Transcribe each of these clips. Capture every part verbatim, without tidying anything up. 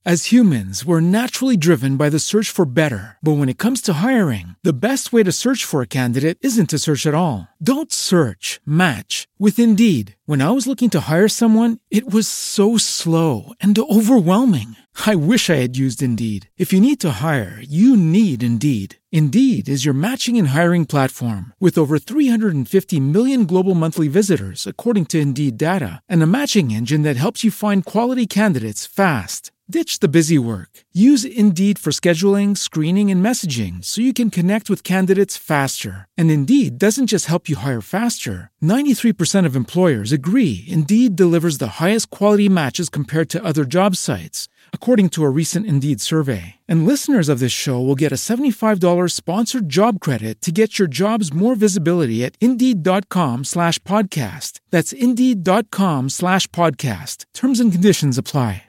As humans, we're naturally driven by the search for better. But when it comes to hiring, the best way to search for a candidate isn't to search at all. Don't search, match with Indeed. When I was looking to hire someone, it was so slow and overwhelming. I wish I had used Indeed. If you need to hire, you need Indeed. Indeed is your matching and hiring platform with over three hundred fifty million global monthly visitors, according to Indeed data, and a matching engine that helps you find quality candidates fast. Ditch the busy work. Use Indeed for scheduling, screening, and messaging so you can connect with candidates faster. And Indeed doesn't just help you hire faster. ninety-three percent of employers agree Indeed delivers the highest quality matches compared to other job sites, according to a recent Indeed survey. And listeners of this show will get a seventy-five dollars sponsored job credit to get your jobs more visibility at Indeed.com slash podcast. That's Indeed.com slash podcast. Terms and conditions apply.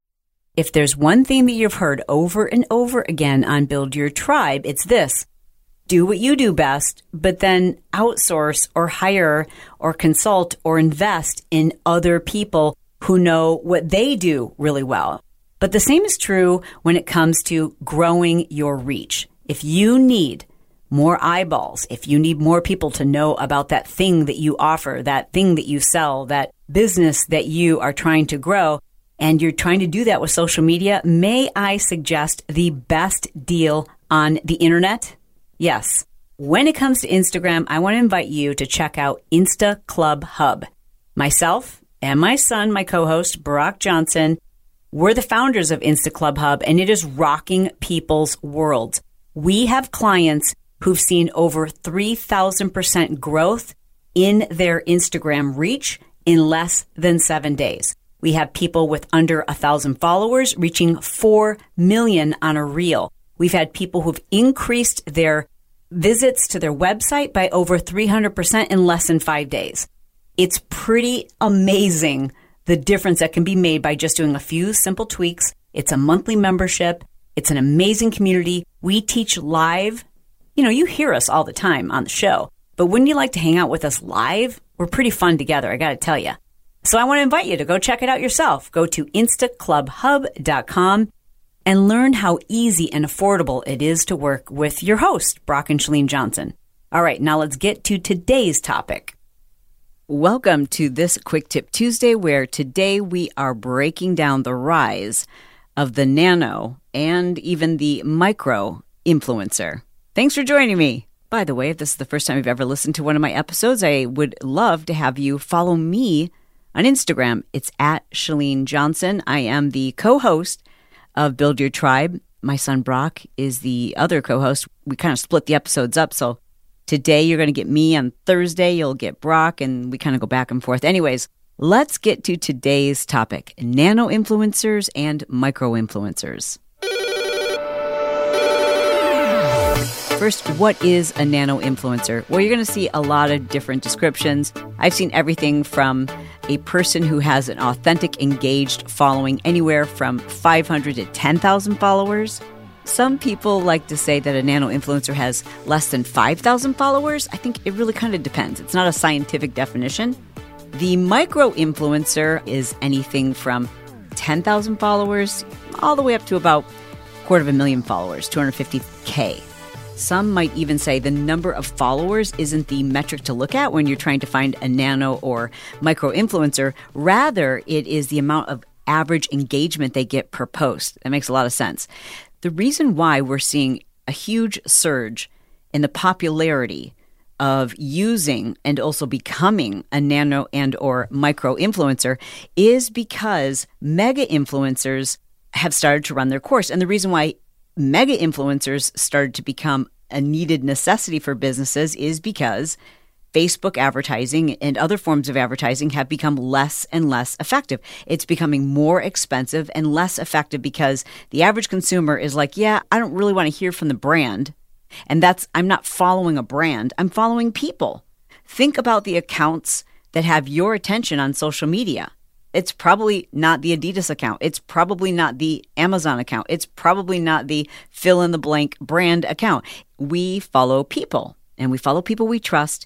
If there's one thing that you've heard over and over again on Build Your Tribe, it's this. Do what you do best, but then outsource or hire or consult or invest in other people who know what they do really well. But the same is true when it comes to growing your reach. If you need more eyeballs, if you need more people to know about that thing that you offer, that thing that you sell, that business that you are trying to grow, and you're trying to do that with social media, may I suggest the best deal on the internet? Yes. When it comes to Instagram, I want to invite you to check out Insta Club Hub. Myself and my son, my co-host, Barack Johnson, we're the founders of Insta Club Hub, and it is rocking people's worlds. We have clients who've seen over three thousand percent growth in their Instagram reach in less than seven days. We have people with under a thousand followers reaching four million on a reel. We've had people who've increased their visits to their website by over three hundred percent in less than five days. It's pretty amazing the difference that can be made by just doing a few simple tweaks. It's a monthly membership. It's an amazing community. We teach live. You know, you hear us all the time on the show, but wouldn't you like to hang out with us live? We're pretty fun together, I got to tell you. So I want to invite you to go check it out yourself. Go to insta club hub dot com and learn how easy and affordable it is to work with your host, Brock and Chalene Johnson. All right, now let's get to today's topic. Welcome to this Quick Tip Tuesday, where today we are breaking down the rise of the nano and even the micro influencer. Thanks for joining me. By the way, if this is the first time you've ever listened to one of my episodes, I would love to have you follow me on Instagram. It's at Chalene Johnson. I am the co-host of Build Your Tribe. My son Brock is the other co-host. We kind of split the episodes up. So today you're going to get me. On Thursday you'll get Brock, and we kind of go back and forth. Anyways, let's get to today's topic: nano influencers and micro influencers. First, what is a nano influencer? Well, you're going to see a lot of different descriptions. I've seen everything from a person who has an authentic, engaged following anywhere from five hundred to ten thousand followers. Some people like to say that a nano influencer has less than five thousand followers. I think it really kind of depends. It's not a scientific definition. The micro influencer is anything from ten thousand followers all the way up to about a quarter of a million followers, two hundred fifty K. Some might even say the number of followers isn't the metric to look at when you're trying to find a nano or micro influencer. Rather, it is the amount of average engagement they get per post. That makes a lot of sense. The reason why we're seeing a huge surge in the popularity of using and also becoming a nano and or micro influencer is because mega influencers have started to run their course. And the reason why mega influencers started to become a needed necessity for businesses is because Facebook advertising and other forms of advertising have become less and less effective. It's becoming more expensive and less effective because the average consumer is like, yeah, I don't really want to hear from the brand. And that's, I'm not following a brand, I'm following people. Think about the accounts that have your attention on social media. It's probably not the Adidas account. It's probably not the Amazon account. It's probably not the fill in the blank brand account. We follow people, and we follow people we trust,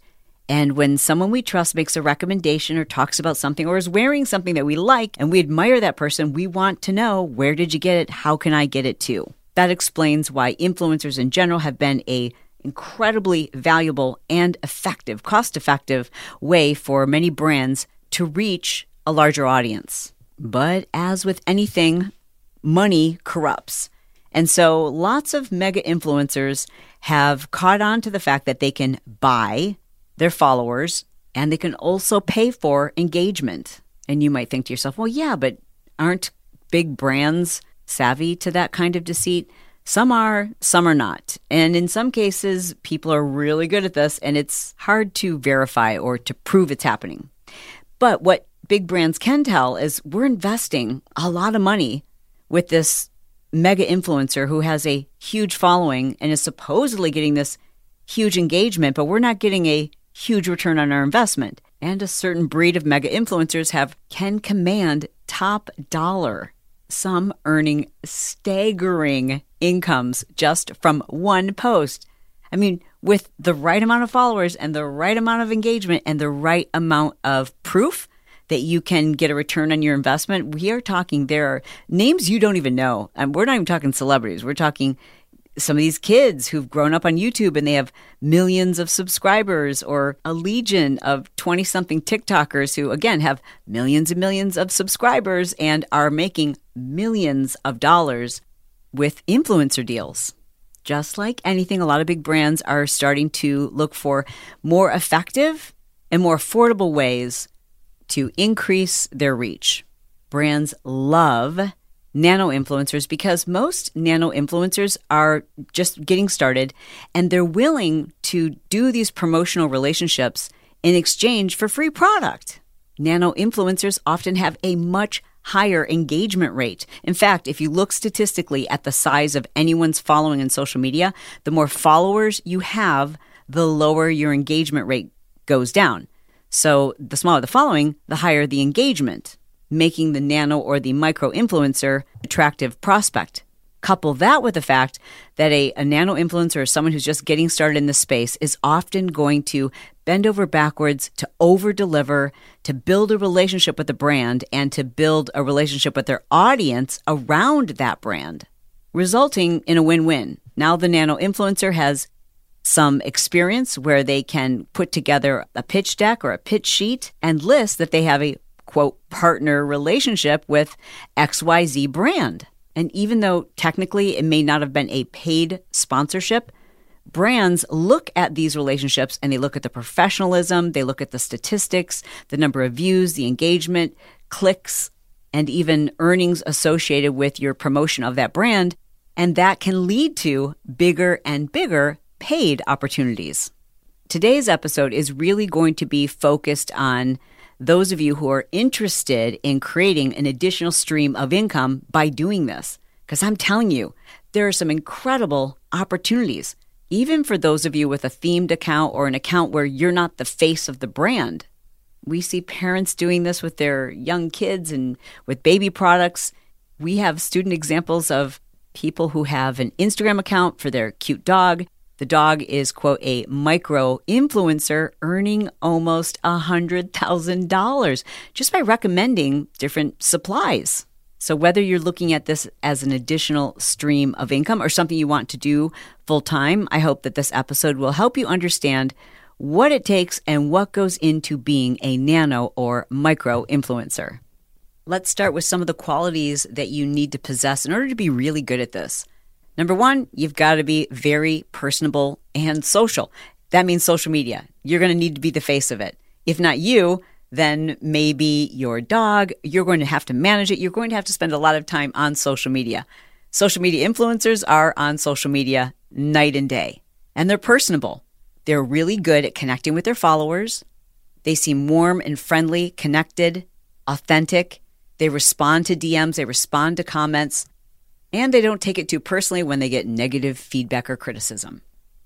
And when someone we trust makes a recommendation or talks about something or is wearing something that we like and we admire that person, we want to know, where did you get it? How can I get it too? That explains why influencers in general have been a incredibly valuable and effective, cost-effective way for many brands to reach a larger audience. But as with anything, money corrupts. And so lots of mega influencers have caught on to the fact that they can buy their followers and they can also pay for engagement. And you might think to yourself, well, yeah, but aren't big brands savvy to that kind of deceit? Some are, some are not. And in some cases, people are really good at this and it's hard to verify or to prove it's happening. But what big brands can tell is we're investing a lot of money with this mega influencer who has a huge following and is supposedly getting this huge engagement, but we're not getting a huge return on our investment. And a certain breed of mega influencers have can command top dollar, some earning staggering incomes just from one post. I mean, with the right amount of followers and the right amount of engagement and the right amount of proof that you can get a return on your investment, we are talking, there are names you don't even know. And we're not even talking celebrities. We're talking some of these kids who've grown up on YouTube and they have millions of subscribers, or a legion of twenty-something TikTokers who, again, have millions and millions of subscribers and are making millions of dollars with influencer deals. Just like anything, a lot of big brands are starting to look for more effective and more affordable ways to increase their reach. Brands love nano influencers because most nano influencers are just getting started and they're willing to do these promotional relationships in exchange for free product. Nano influencers often have a much higher engagement rate. In fact, if you look statistically at the size of anyone's following in social media, the more followers you have, the lower your engagement rate goes down. So the smaller the following, the higher the engagement, making the nano or the micro influencer attractive prospect. Couple that with the fact that a, a nano influencer or someone who's just getting started in this space is often going to bend over backwards to over-deliver, to build a relationship with the brand, and to build a relationship with their audience around that brand, resulting in a win-win. Now the nano influencer has some experience where they can put together a pitch deck or a pitch sheet and list that they have a, quote, partner relationship with X Y Z brand. And even though technically it may not have been a paid sponsorship, brands look at these relationships and they look at the professionalism, they look at the statistics, the number of views, the engagement, clicks, and even earnings associated with your promotion of that brand. And that can lead to bigger and bigger paid opportunities. Today's episode is really going to be focused on those of you who are interested in creating an additional stream of income by doing this. Because I'm telling you, there are some incredible opportunities, even for those of you with a themed account or an account where you're not the face of the brand. We see parents doing this with their young kids and with baby products. We have student examples of people who have an Instagram account for their cute dog. The dog is, quote, a micro influencer earning almost one hundred thousand dollars just by recommending different supplies. So whether you're looking at this as an additional stream of income or something you want to do full time, I hope that this episode will help you understand what it takes and what goes into being a nano or micro influencer. Let's start with some of the qualities that you need to possess in order to be really good at this. Number one, you've got to be very personable and social. That means social media. You're going to need to be the face of it. If not you, then maybe your dog. You're going to have to manage it. You're going to have to spend a lot of time on social media. Social media influencers are on social media night and day, and they're personable. They're really good at connecting with their followers. They seem warm and friendly, connected, authentic. They respond to D Ms. They respond to comments. And they don't take it too personally when they get negative feedback or criticism.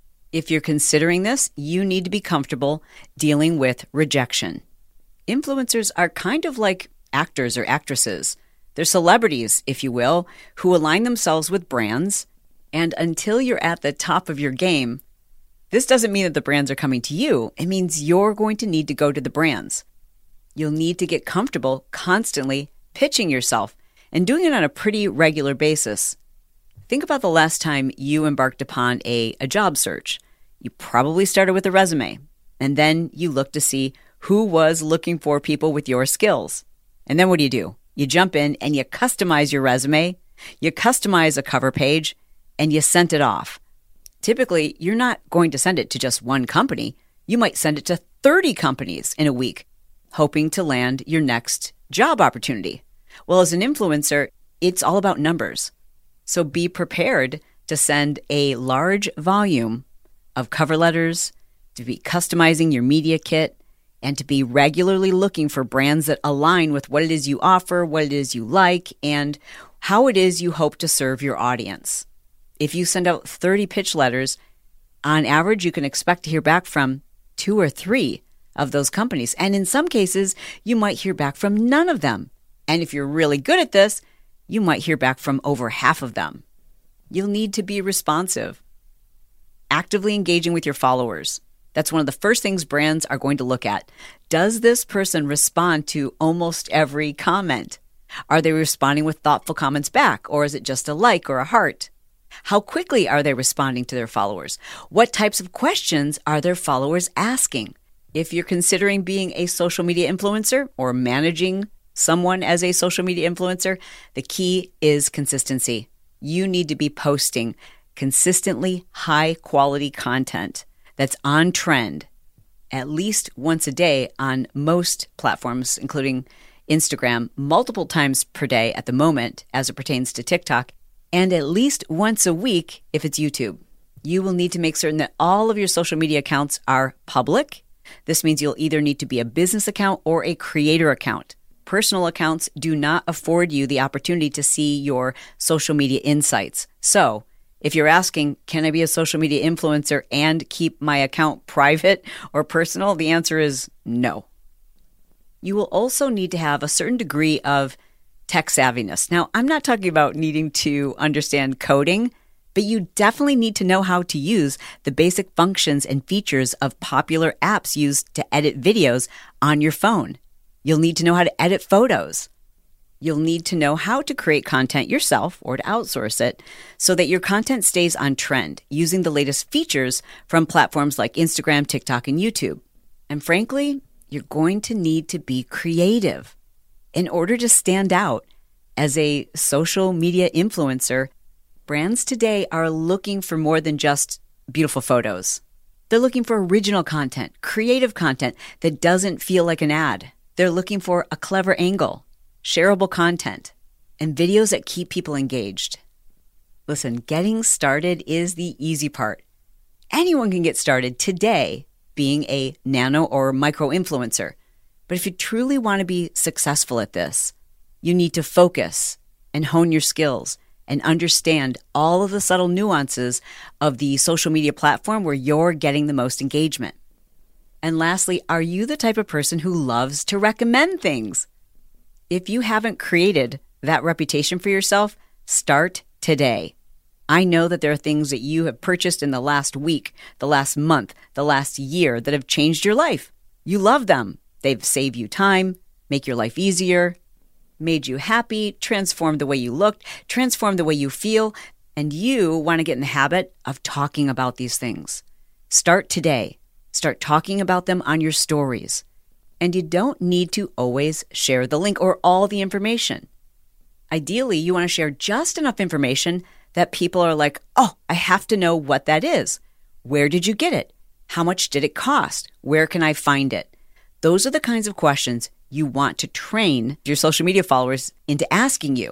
If you're considering this, you need to be comfortable dealing with rejection. Influencers are kind of like actors or actresses. They're celebrities, if you will, who align themselves with brands. And until you're at the top of your game, This doesn't mean that the brands are coming to you. It means you're going to need to go to the brands. You'll need to get comfortable constantly pitching yourself and doing it on a pretty regular basis. Think about the last time you embarked upon a, a job search. You probably started with a resume, and then you looked to see who was looking for people with your skills. And then what do you do? You jump in and you customize your resume, you customize a cover page, and you sent it off. Typically, you're not going to send it to just one company. You might send it to thirty companies in a week, hoping to land your next job opportunity. Well, as an influencer, it's all about numbers. So be prepared to send a large volume of cover letters, to be customizing your media kit, and to be regularly looking for brands that align with what it is you offer, what it is you like, and how it is you hope to serve your audience. If you send out thirty pitch letters, on average, you can expect to hear back from two or three of those companies. And in some cases, you might hear back from none of them. And if you're really good at this, you might hear back from over half of them. You'll need to be responsive. Actively engaging with your followers. That's one of the first things brands are going to look at. Does this person respond to almost every comment? Are they responding with thoughtful comments back, or is it just a like or a heart? How quickly are they responding to their followers? What types of questions are their followers asking? If you're considering being a social media influencer or managing someone as a social media influencer, the key is consistency. You need to be posting consistently high quality content that's on trend at least once a day on most platforms, including Instagram, multiple times per day at the moment as it pertains to TikTok, and at least once a week if it's YouTube. You will need to make certain that all of your social media accounts are public. This means you'll either need to be a business account or a creator account. Personal accounts do not afford you the opportunity to see your social media insights. So if you're asking, can I be a social media influencer and keep my account private or personal? The answer is no. You will also need to have a certain degree of tech savviness. Now, I'm not talking about needing to understand coding, but you definitely need to know how to use the basic functions and features of popular apps used to edit videos on your phone. You'll need to know how to edit photos. You'll need to know how to create content yourself or to outsource it so that your content stays on trend using the latest features from platforms like Instagram, TikTok, and YouTube. And frankly, you're going to need to be creative. In order to stand out as a social media influencer, brands today are looking for more than just beautiful photos. They're looking for original content, creative content that doesn't feel like an ad. They're looking for a clever angle, shareable content, and videos that keep people engaged. Listen, getting started is the easy part. Anyone can get started today being a nano or micro influencer. But if you truly want to be successful at this, you need to focus and hone your skills and understand all of the subtle nuances of the social media platform where you're getting the most engagement. And lastly, are you the type of person who loves to recommend things? If you haven't created that reputation for yourself, start today. I know that there are things that you have purchased in the last week, the last month, the last year that have changed your life. You love them. They've saved you time, make your life easier, made you happy, transformed the way you looked, transformed the way you feel, and you want to get in the habit of talking about these things. Start today. Start talking about them on your stories. And you don't need to always share the link or all the information. Ideally, you want to share just enough information that people are like, oh, I have to know what that is. Where did you get it? How much did it cost? Where can I find it? Those are the kinds of questions you want to train your social media followers into asking you.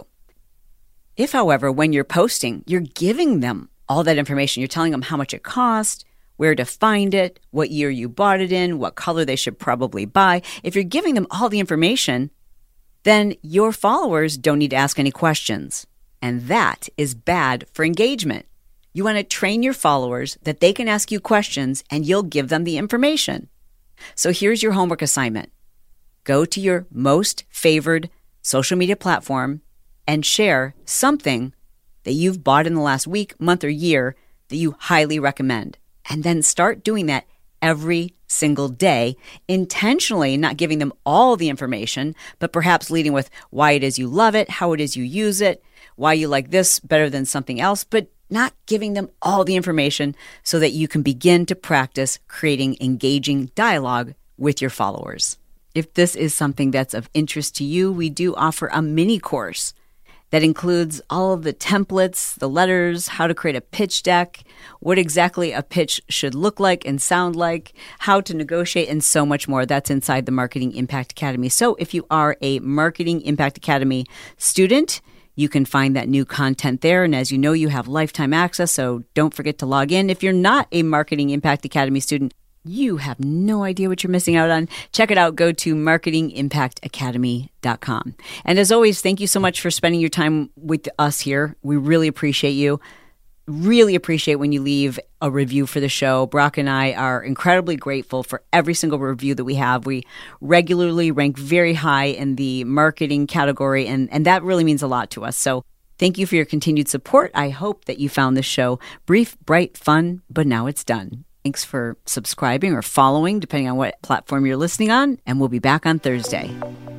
If, however, when you're posting, you're giving them all that information, you're telling them how much it cost, where to find it, what year you bought it in, what color they should probably buy. If you're giving them all the information, then your followers don't need to ask any questions. And that is bad for engagement. You want to train your followers that they can ask you questions and you'll give them the information. So here's your homework assignment. Go to your most favored social media platform and share something that you've bought in the last week, month, or year that you highly recommend. and then start doing that every single day, intentionally not giving them all the information, but perhaps leading with why it is you love it, how it is you use it, why you like this better than something else, but not giving them all the information so that you can begin to practice creating engaging dialogue with your followers. If this is something that's of interest to you, we do offer a mini course that includes all of the templates, the letters, how to create a pitch deck, what exactly a pitch should look like and sound like, how to negotiate, and so much more. That's inside the Marketing Impact Academy. So if you are a Marketing Impact Academy student, you can find that new content there. And as you know, you have lifetime access, so don't forget to log in. If you're not a Marketing Impact Academy student, you have no idea what you're missing out on. Check it out. Go to marketing impact academy dot com. And as always, thank you so much for spending your time with us here. We really appreciate you. Really appreciate when you leave a review for the show. Brock and I are incredibly grateful for every single review that we have. We regularly rank very high in the marketing category, and, and that really means a lot to us. So thank you for your continued support. I hope that you found this show brief, bright, fun, but now it's done. Thanks for subscribing or following, depending on what platform you're listening on, and we'll be back on Thursday.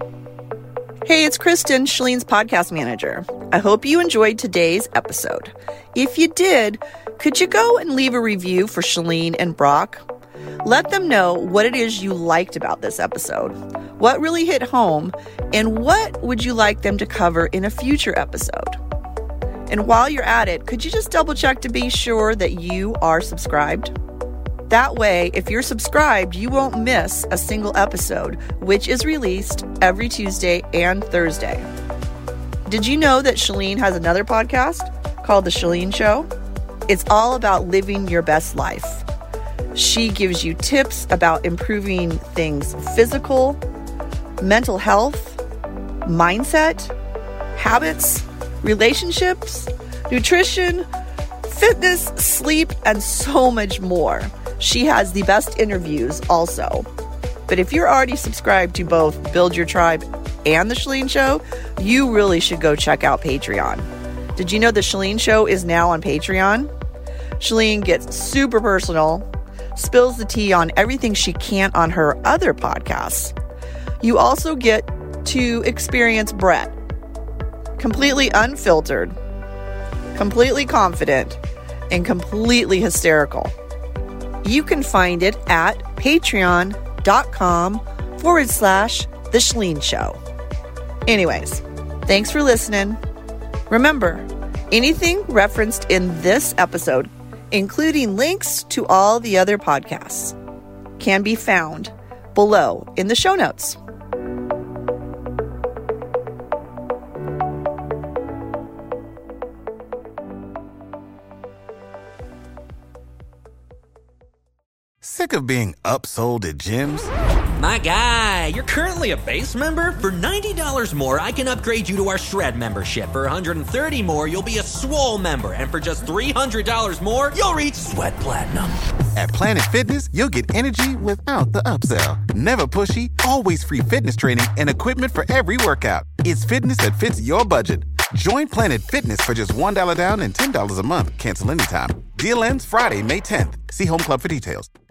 Hey, it's Kristen, Shalene's podcast manager. I hope you enjoyed today's episode. If you did, could you go and leave a review for Shalene and Brock? Let them know what it is you liked about this episode, what really hit home, and what would you like them to cover in a future episode. And while you're at it, could you just double check to be sure that you are subscribed? That way, if you're subscribed, you won't miss a single episode, which is released every Tuesday and Thursday. Did you know that Shalene has another podcast called The Shalene Show? It's all about living your best life. She gives you tips about improving things physical, mental health, mindset, habits, relationships, nutrition, fitness, sleep, and so much more. She has the best interviews also. But if you're already subscribed to both Build Your Tribe and The Shalene Show, you really should go check out Patreon. Did you know The Shalene Show is now on Patreon? Shalene gets super personal, spills the tea on everything she can't on her other podcasts. You also get to experience Brett, completely unfiltered, completely confident, and completely hysterical. You can find it at patreon.com forward slash The Shalene Show. Anyways, thanks for listening. Remember, anything referenced in this episode, including links to all the other podcasts, can be found below in the show notes. Sick of being upsold at gyms? My guy, you're currently a base member? For ninety dollars more, I can upgrade you to our Shred membership. For one hundred thirty dollars more, you'll be a Swole member. And for just three hundred dollars more, you'll reach Sweat Platinum. At Planet Fitness, you'll get energy without the upsell. Never pushy, always free fitness training and equipment for every workout. It's fitness that fits your budget. Join Planet Fitness for just one dollar down and ten dollars a month. Cancel anytime. Deal ends Friday, May tenth. See Home Club for details.